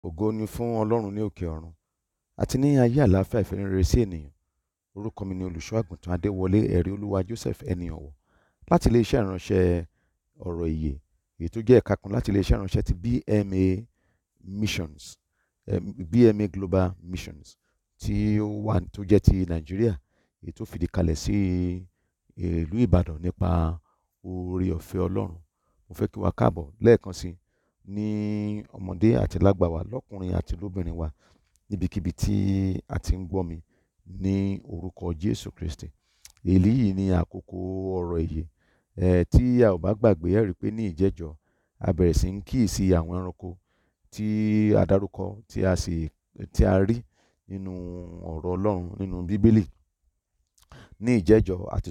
Ògo ni fún Ọlọ́run ní òkè ọ̀run àti ní ayé àlàáfíà ìfẹ́rẹ̀rẹ̀ sí ènìyàn. Orúkọ mi ni olùṣọ́ àgùntàn Adéwọlé ẹ̀rí olúwa Joseph ẹni ọ̀wọ̀ láti iléeṣẹ́ ìránṣẹ́ ọ̀rọ̀ ìyè èyí tó jẹ́ ẹ̀ka kan láti iléeṣẹ́ ìránṣẹ́ ti BMA Missions, BMA Global Missions tí ó wà tó jẹ́ ti Nàìjíríà èyí tó fìdí kalẹ̀ sí ìlú Ìbàdàn nípa oore ọ̀fẹ́ Ọlọ́run. Mo fẹ́ kí wa káàbọ̀ lẹ́ẹ̀kan sí ní ọmọdé àti lágbà wa, lọ́kùnrin àti lóbìnrin wa, níbikíbi tí a ti ń gbọ́ mi ní orúkọ Jésù Kristi. Èyí ni àkókò ọ̀rọ̀ ìyè. Tí a ò bá gbàgbé, ẹ rí i pé ní ìjẹ́jọ́ a bẹ̀rẹ̀ sí ń kíyèsí àwọn ẹranko tí a dárúkọ tí a rí nínú ọ̀rọ̀ Ọlọ́run nínú Bíbélì. Ní ìjẹ́jọ́ a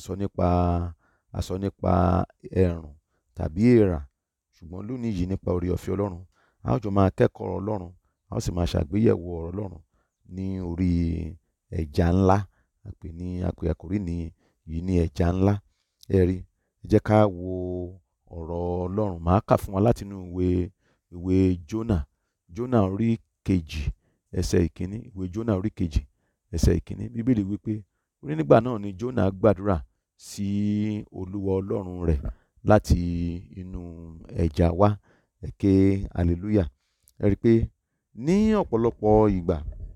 sọ nípa ẹ̀rùn tàbí èèrà, ṣùgbọ́n lónìí yìí nípa oore ọ̀fẹ́ Ọlọ́run a ó jọ máa kẹ́kọ̀ọ́ Ọlọ́run, a ó sì máa ṣàgbéyẹ̀wò ọ̀rọ̀ Ọlọ́run ní orí ẹja ńlá. Àkòrí yìí ní ẹja ńlá. Ẹ jẹ́ ká wo ọ̀rọ̀ Ọlọ́run. Màá kà fún wa láti inú ìwé Jónà orí kejì ẹsẹ̀ ìkíní. Ìwé Jónà orí kejì ẹsẹ̀ ìkíní. Bíbélì wípé ó ní nígbà náà ni Jónà gbàdúrà sí Olúwa Ọlọ́run rẹ̀ láti inú ẹja wá. Ẹ ké hallelujah. Ẹ rí i pé ní ọ̀pọ̀lọpọ̀ ìgbà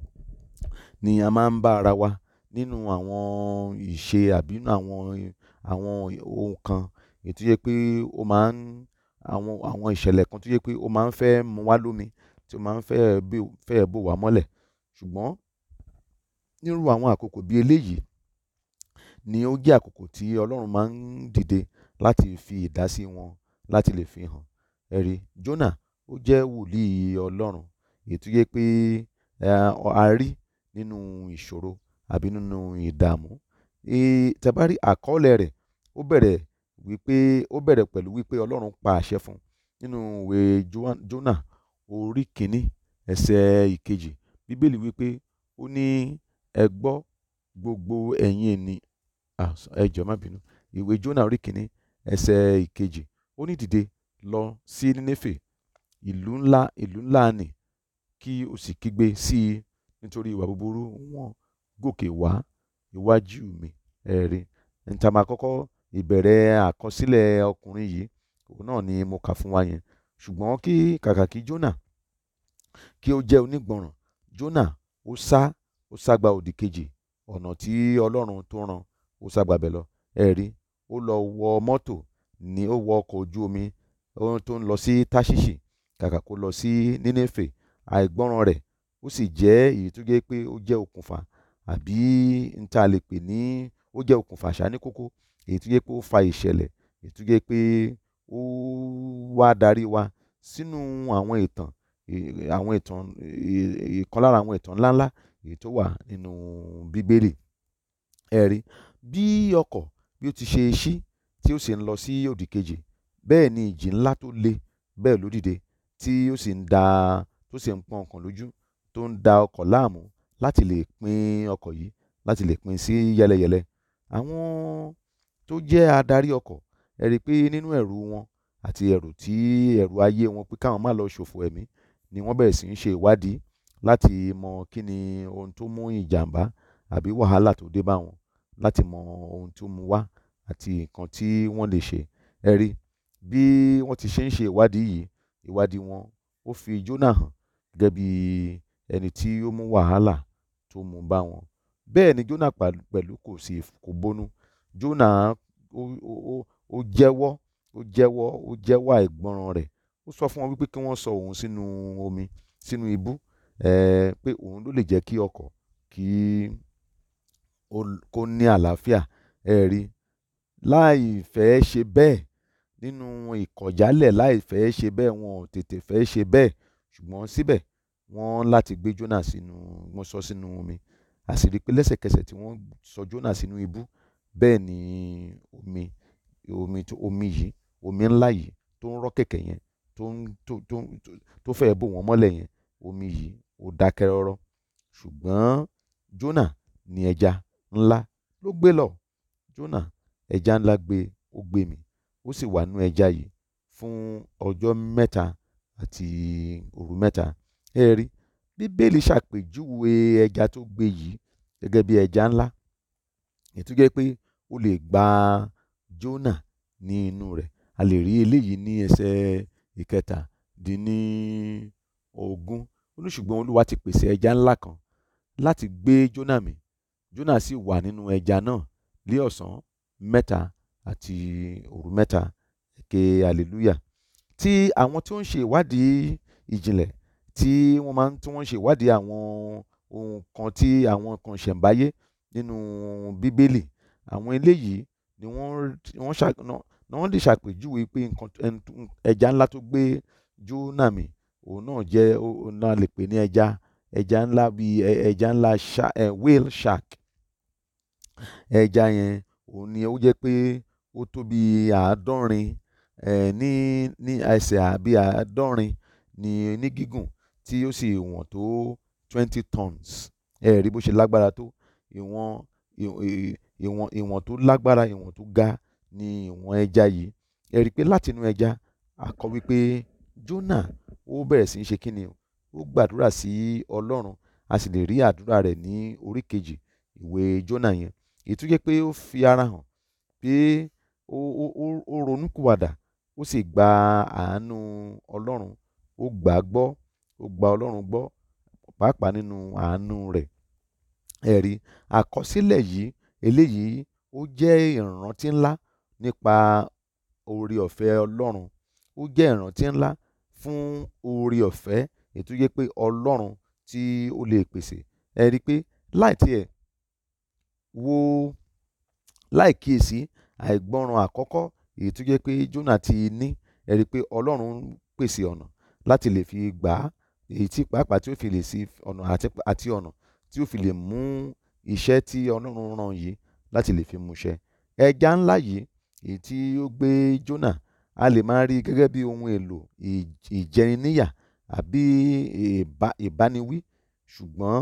ni a máa ń bá ara wa nínú àwọn ìṣe àbí nínú àwọn ohun kan èyí tó yẹ pé ó máa ń àwọn ìṣẹ̀lẹ̀ kan tó yẹ pé ó máa ń fẹ́ mu wá lómi, tí ó máa ń fẹ́ bò wá mọ́lẹ̀. Ṣùgbọ́n nírú àwọn àkókò bí eléyìí ni ó jẹ́ àkókò tí Ọlọ́run máa ń dìde láti fi ìdásí wọn láti lè fi hàn. Ẹ rí, Jónà ó jẹ́ wòlíì Ọlọ́run èyí tó yẹ pé a rí nínú ìṣòro àbí nínú ìdààmú. Tẹ́ bá rí àkọọ́lẹ̀ rẹ̀, ó bẹ̀rẹ̀ pẹ̀lú wípé Ọlọ́run pa àṣẹ fún un nínú ìwé Jónà orí kìíní ẹsẹ̀ ìkejì. Bíbélì wípé ó ní ẹ gbọ́ gbogbo ẹ̀yin ènìyàn, ẹ jọ̀ọ́ má bínú. Ìwé Jónà orí kìíní ẹsẹ̀ ìkejì, ó ní dìde lọ sí Nínéfè, ìlú ńlá nì, kí o sì kígbe sí i nítorí ìwà búburú wọn gòkè wá iwájú mi. Ẹ rí, níta máa kọ́kọ́ ìbẹ̀rẹ̀ àkọsílẹ̀ ọkùnrin yìí, òun náà ni mo kà fún wa yẹn. Ṣùgbọ́n kàkà kí Jónà kí ó jẹ́ onígbọràn, Jónà ó sá gba òdì kejì ọ̀nà tí Ọlọ́run tó rán, ó sá gbabẹ̀ lọ. Ẹ rí, ó lọ wọ mọ́tò, ó wọ ọkọ̀ ojú omi tó ń lọ sí Táṣíṣì kàkà kó lọ sí Nínéfè. Àìgbọràn rẹ̀ ó sì jẹ́ èyí tó jẹ́ pé ó jẹ́ okùnfà, àbí n ta lè pè ní ó jẹ́ okùnfà ṣá ní kókó, èyí tó jẹ́ pé ó fa ìṣẹ̀lẹ̀, èyí tó jẹ́ pé ó wá darí wa sínú ìkan lára àwọn ìtàn ńláńlá èyí tó wà nínú Bíbélì. Ẹ rí, bí ọkọ̀ bí ó ti ṣe ṣí tí ó sì ń lọ sí òdì kejì, bẹ́ẹ̀ ni ìjì ńlá tó le bẹ́ẹ̀ ló dìde tí ó sì ń pọ́n ọkàn lójú, tó ń da ọkọ̀ láàmú láti lè pín ọkọ̀ yìí, láti lè pín sí yẹ́lẹyẹ̀lẹ. Àwọn tó jẹ́ adarí ọkọ̀, ẹ rí i pé nínú ẹ̀rù wọn àti ẹ̀rù ayé wọn pé káwọn má lọ ṣòfò ẹ̀mí, ni wọ́n bẹ̀rẹ̀ sí ń ṣe ìwádìí láti mọ kí ni ohun tó mú ìjàmbá àbí wàhálà tó dé bá wọn, láti mọ ohun tó mú wá àti nǹkan tí wọ́n lè ṣe. Ẹ rí, bí wọ́n ti ṣe ń ṣe ìwádìí wọn, ó fi Jónà hàn gẹ́gẹ́ bí ẹni tí ó mú wàhálà tó mú bá wọn. Bẹ́ẹ̀ ni Jónà pẹ̀lú kò bónú. Jónà ó jẹ́wọ́ àìgbọràn rẹ̀. Ó sọ fún wọn wípé kí wọ́n sọ òun sínú omi, sínú ibú, pé òun ló lè jẹ́ kí ọkọ̀ kó ní àlàáfíà. Ẹ rí, láì fẹ́ ṣe bẹ́ẹ̀, nínú ìkọ̀jálẹ̀, láì fẹ́ ṣe bẹ́ẹ̀, wọn ò tètè fẹ́ ṣe bẹ́ẹ̀, ṣùgbọ́n síbẹ̀ wọ́n láti gbé Jónà wọ́n sọ sínú omi. A sì rí pé lẹ́sẹ̀kẹsẹ̀ tí wọ́n sọ Jónà sínú ibú, bẹ́ẹ̀ ni omi ńlá yìí tó ń rọ́ kẹ̀kẹ́ yẹn, tó fẹ́ bò wọ́n mọ́lẹ̀ yẹn, omi yìí ó dákẹ́ rọ́rọ́. Ṣùgbọ́n Jónà ni ẹja ńlá ló gbé lọ. Jónà, ẹja ńlá ó gbé mì, ó sì wà nínú ẹja yìí fún ọjọ́ mẹ́ta àti òru mẹ́ta. ẹ rí, bíbélì ṣàpèjúwe ẹja tó gbé yìí gẹ́gẹ́ bí ẹja ńlá èyí tó jẹ́ pé ó lè gba Jónà ní inú rẹ̀. A lè rí eléyìí ní ẹsẹ̀ ìkẹtàdínlógún. Ó ní ṣùgbọ́n Olúwa ti pèsè ẹja ńlá kan láti gbé Jónà mì. Jónà sì wà nínú ẹja náà ní ọ̀sán mẹ́ta àti òru mẹ́ta. Ké hallelujah. Tí àwọn tí ó ń ṣe ìwádìí ìjìnlẹ̀ tí wọ́n ń ṣe ìwádìí àwọn ohun kan tí àwọn nǹkan ìṣẹ̀ǹbáyé nínú bíbélì, àwọn eléyìí ni wọ́n lè ṣàpèjúwe pé ẹja ńlá tó gbé Jónà mì, òun náà jẹ́, òun náà lè pè ní ẹja ńlá bíi ẹja ńlá whale shark. Ẹja yẹn òun ni ó jẹ́ pé ó tó bí àádọ́rin ní ẹsẹ̀ àbí àádọ́rin ní gígùn, tí ó sì wọ̀n tó 20 tons. Ẹ rí bó ṣe lágbára tó. Ìwọ̀n tó lágbára, ìwọ̀n tó ga ni ìwọ̀n ẹja yìí. Ẹ rí pé láti inú ẹja a kọ wípé Jónà ó bẹ̀rẹ̀ sí í ṣe kíni, ó gbàdúrà sí Ọlọ́run. A sì lè rí àdúrà rẹ̀ ní orí kejì ìwé Jónà yẹn. Èyí tó jẹ́ pé ó fi ara hàn pé ó ronúpìwàdà, ó sì gba àánú Ọlọ́run, ó gbà á gbọ́, ó gba Ọlọ́run gbọ́ pàápàá nínú àánú rẹ̀. Ẹ rí, àkọsílẹ̀ yìí, eléyìí ó jẹ́ ìrántí ńlá nípa oore ọ̀fẹ́ Ọlọ́run. Ó jẹ́ ìrántí ńlá fún oore ọ̀fẹ́ èyí tó jẹ́ pé Ọlọ́run tí ó lè pèsè. Ẹ rí pé láì kíyèsí àìgbọràn àkọ́kọ́ èyí tó jẹ́ pé Jónà ti ní, ẹ rí pé Ọlọ́run pèsè ọ̀nà láti lè fi gbà á, èyí tí pàápàá tí ó fi lè sí ọ̀nà àti ọ̀nà tí ó fi lè mú iṣẹ́ tí Ọlọ́run rán yìí láti lè fi múṣẹ. Ẹja ńlá yìí èyí tí ó gbé Jónà, a lè máa rí gẹ́gẹ́ bí ohun èlò ìjẹniníyà àbí ìbániwí, ṣùgbọ́n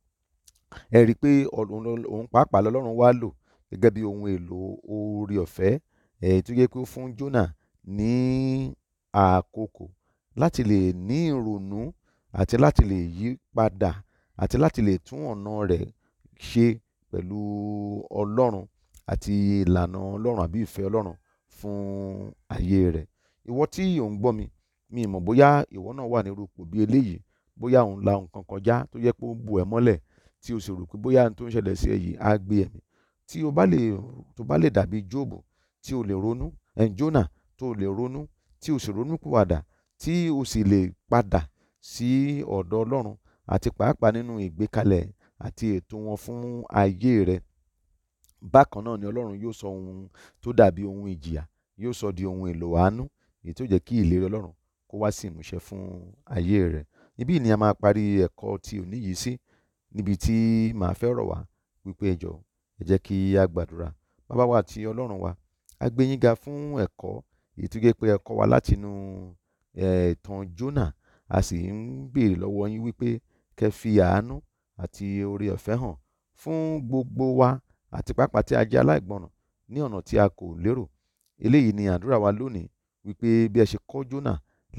ẹ rí pé òun pàápàá lọ́lọ́run wá lò gẹ́gẹ́ bí ohun èlò oore ọ̀fẹ́ tó yẹ kó fún Jónà ní àkókò láti lè ní ìrònú àti láti lè yí padà àti láti lè tún ọ̀nà rẹ̀ ṣe pẹ̀lú Ọlọ́run àti ìlànà Ọlọ́run àbí ìfẹ́ Ọlọ́run fún ayé rẹ̀. Ìwọ tí ò ń gbọ́ mi mọ̀ bóyá ìwọ náà wà ní irú ipò bí eléyìí, bóyá òun la nǹkan kọjá tó yẹ pé ó bù ẹ́ mọ́lẹ̀, tí o sì rò pé bóyá ohun tó ń ṣẹlẹ̀ sí ẹ yìí á gbé ẹ̀mí. Tí o bá lè dàbí Jóòbù, tí o lè ronú, Jónà tó lè ronú, tí o sì ronúpìwàdà, tí o sì lè padà sí ọ̀dọ̀ Ọlọ́run àti pàápàá nínú ìgbékalẹ̀ àti ètò wọn fún ayé rẹ. Bákan náà ni Ọlọ́run yóò sọ ohun tó dàbí ohun ìjìyà, yóò sọ di ohun èlò àánú, èyí tó jẹ́ kí ìlérí Ọlọ́run kó wá sí ìmúṣẹ fún ayé rẹ. Ibí ni a máa parí ẹ̀kọ́ tí òní yìí sí, níbi tí màá fẹ́ rọ̀ wá wípé ẹ jọ̀ọ́, ẹ jẹ́ kí a gbàdúrà. Bàbá wa àti Ọlọ́run wa, a gbé yín ga fún ẹ̀kọ́ èyí tó jẹ́ pé ẹ kọ́ wa látinú ìtàn Jónà. A sì ń béèrè lọ́wọ́ yín wípé kẹ́ fi àánú àti oore ọ̀fẹ́ hàn fún gbogbo wa àti pàápàá tí a jẹ́ aláìgbọràn ní ọ̀nà tí a kò lérò. Eléyìí ni àdúrà wa lónìí, wípé bí ẹ ṣe kọ́ Jónà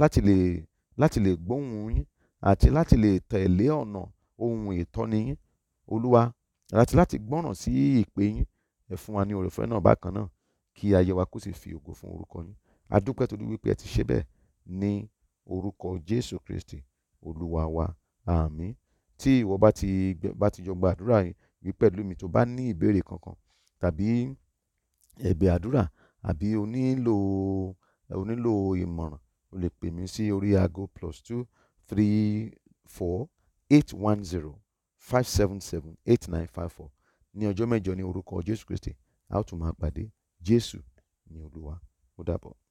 láti lè gbóhùn yín àti láti lè tẹ̀lé ọ̀nà ohun ìtọ́ni yín, Olúwa, àti láti gbọ́ràn sí ìpè yín, ẹ fún wa ní oore ọ̀fẹ́ náà bákan náà, kí ayé wa kó sì fi ògo fún orúkọ yín. A dúpẹ́ torí wípé ẹ ti ṣe bẹ́ẹ̀ ní orúkọ Jésù Kristi Olúwa wa. Àmín. Tí ìwọ bá ti jọ gba àdúrà yìí pẹ̀lú mi, tó bá ní ìbéèrè kankan tàbí ẹ̀bẹ̀ àdúrà àbí o nílò ìmọ̀ràn, o lè pè mí sí orí aago +234 810 577 8954. Ní ọjọ́ mẹ́jọ ní orúkọ Jésù Kristi, a ó tún máa pàdé. Jésù ni Olúwa. Ó dàbọ̀.